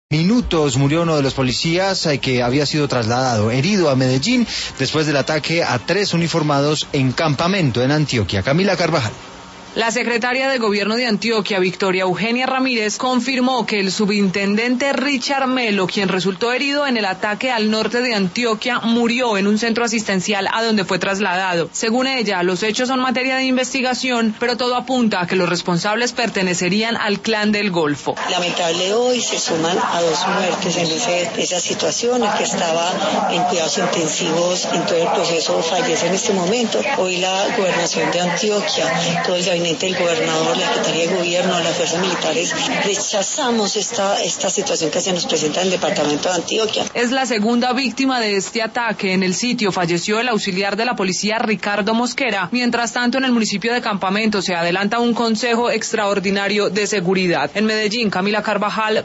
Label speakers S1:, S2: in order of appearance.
S1: Minutos murió uno de los policías que había sido trasladado herido a Medellín después del ataque a 3 uniformados en campamento en Antioquia. Camila Carvajal.
S2: La secretaria de Gobierno de Antioquia, Victoria Eugenia Ramírez, confirmó que el subintendente Richard Melo, quien resultó herido en el ataque al norte de Antioquia, murió en un centro asistencial a donde fue trasladado. Según ella, los hechos son materia de investigación, pero todo apunta a que los responsables pertenecerían al Clan del Golfo.
S3: Lamentable hoy se suman a 2 muertes en esa situación, el que estaba en cuidados intensivos en todo el proceso fallece en este momento. Hoy la gobernación de Antioquia, todo el gabinete del gobernador, la Secretaría de Gobierno, las fuerzas militares, rechazamos esta situación que se nos presenta en el departamento de Antioquia.
S2: Es la segunda víctima de este ataque. En el sitio falleció el auxiliar de la policía Ricardo Mosquera. Mientras tanto, en el municipio de Campamento se adelanta un consejo extraordinario de seguridad. En Medellín, Camila Carvajal,